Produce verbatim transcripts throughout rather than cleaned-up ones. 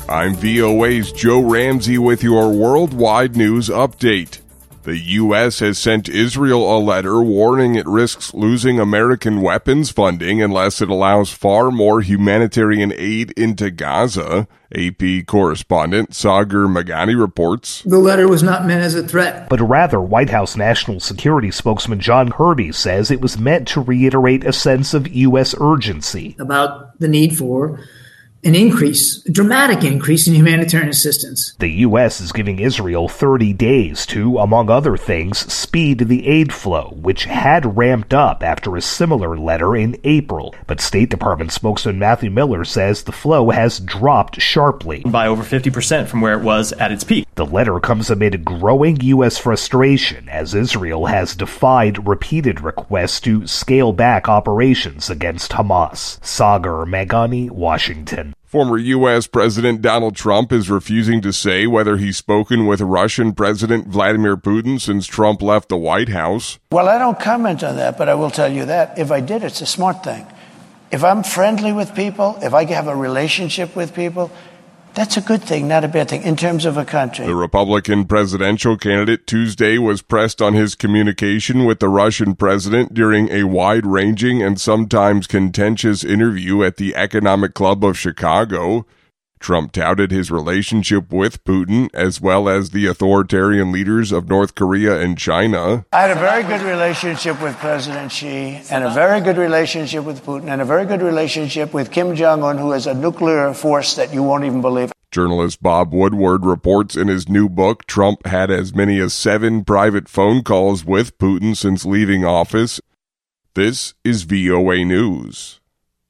I'm V O A's Joe Ramsey with your worldwide news update. The U S has sent Israel a letter warning it risks losing American weapons funding unless it allows far more humanitarian aid into Gaza. A P correspondent Sagar Meghani reports. The letter was not meant as a threat. But rather, White House National Security spokesman John Kirby says it was meant to reiterate a sense of U S urgency about the need for an increase, a dramatic increase in humanitarian assistance. The U S is giving Israel thirty days to, among other things, speed the aid flow, which had ramped up after a similar letter in April. But State Department spokesman Matthew Miller says the flow has dropped sharply. By over fifty percent from where it was at its peak. The letter comes amid growing U S frustration as Israel has defied repeated requests to scale back operations against Hamas. Sagar Meghani, Washington. Former U S President Donald Trump is refusing to say whether he's spoken with Russian President Vladimir Putin since Trump left the White House. Well, I don't comment on that, but I will tell you that if I did, it's a smart thing. If I'm friendly with people, if I have a relationship with people, that's a good thing, not a bad thing, in terms of a country. The Republican presidential candidate Tuesday was pressed on his communication with the Russian president during a wide-ranging and sometimes contentious interview at the Economic Club of Chicago. Trump touted his relationship with Putin as well as the authoritarian leaders of North Korea and China. I had a very good relationship with President Xi and a very good relationship with Putin and a very good relationship with Kim Jong-un, who has a nuclear force that you won't even believe. Journalist Bob Woodward reports in his new book Trump had as many as seven private phone calls with Putin since leaving office. This is V O A News.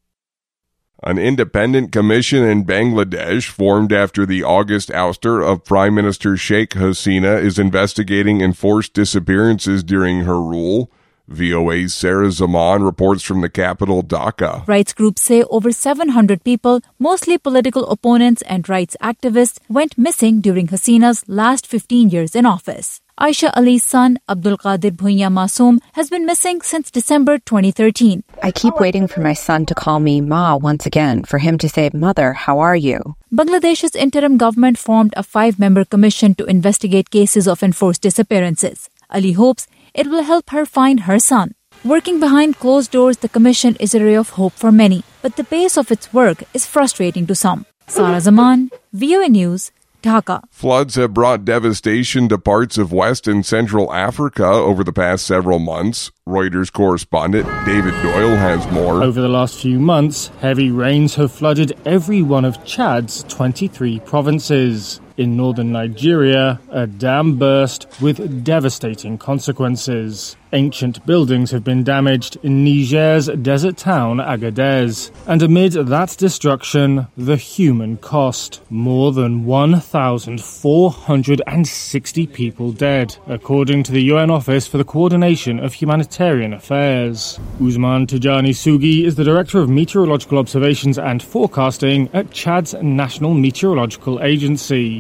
An independent commission in Bangladesh, formed after the August ouster of Prime Minister Sheikh Hasina, is investigating enforced disappearances during her rule. V O A's Sarah Zaman reports from the capital, Dhaka. Rights groups say over seven hundred people, mostly political opponents and rights activists, went missing during Hasina's last fifteen years in office. Aisha Ali's son, Abdul Qadir Bhuiya Masoom, has been missing since December twenty thirteen. I keep waiting for my son to call me Ma once again, for him to say, Mother, how are you? Bangladesh's interim government formed a five-member commission to investigate cases of enforced disappearances. Ali hopes it will help her find her son. Working behind closed doors, the commission is a ray of hope for many, but the pace of its work is frustrating to some. Sarah Zaman, V O A News, Dhaka. Floods have brought devastation to parts of West and Central Africa over the past several months. Reuters correspondent David Doyle has more. Over the last few months, heavy rains have flooded every one of Chad's twenty-three provinces. In northern Nigeria, a dam burst with devastating consequences. Ancient buildings have been damaged in Niger's desert town Agadez. And amid that destruction, the human cost. More than one thousand four hundred sixty people dead, according to the U N Office for the Coordination of Humanitarian Affairs. Usman Tijani Sugi is the Director of Meteorological Observations and Forecasting at Chad's National Meteorological Agency.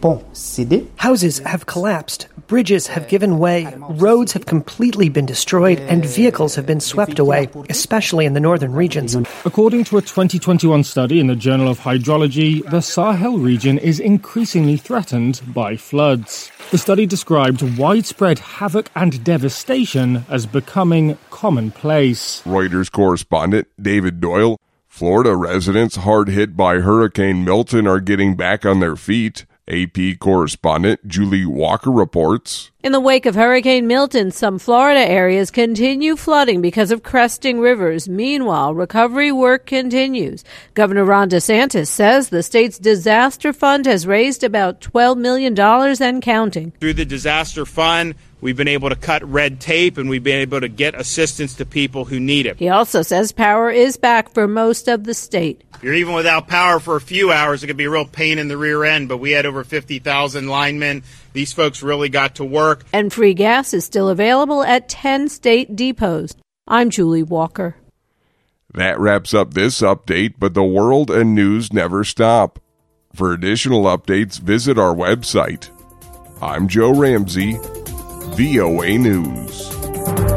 Houses have collapsed, bridges have given way, roads have completely been destroyed, and vehicles have been swept away, especially in the northern regions. According to a twenty twenty-one study in the Journal of Hydrology, the Sahel region is increasingly threatened by floods. The study described widespread havoc and devastation as becoming commonplace. Reuters correspondent David Doyle. Florida residents hard hit by Hurricane Milton are getting back on their feet. A P correspondent Julie Walker reports. In the wake of Hurricane Milton, some Florida areas continue flooding because of cresting rivers. Meanwhile, recovery work continues. Governor Ron DeSantis says the state's disaster fund has raised about twelve million dollars and counting. Through the disaster fund, we've been able to cut red tape and we've been able to get assistance to people who need it. He also says power is back for most of the state. You're even without power for a few hours, it could be a real pain in the rear end, but we had over fifty thousand linemen. These folks really got to work. And free gas is still available at ten state depots. I'm Julie Walker. That wraps up this update, but the world and news never stop. For additional updates, visit our website. I'm Joe Ramsey, V O A News.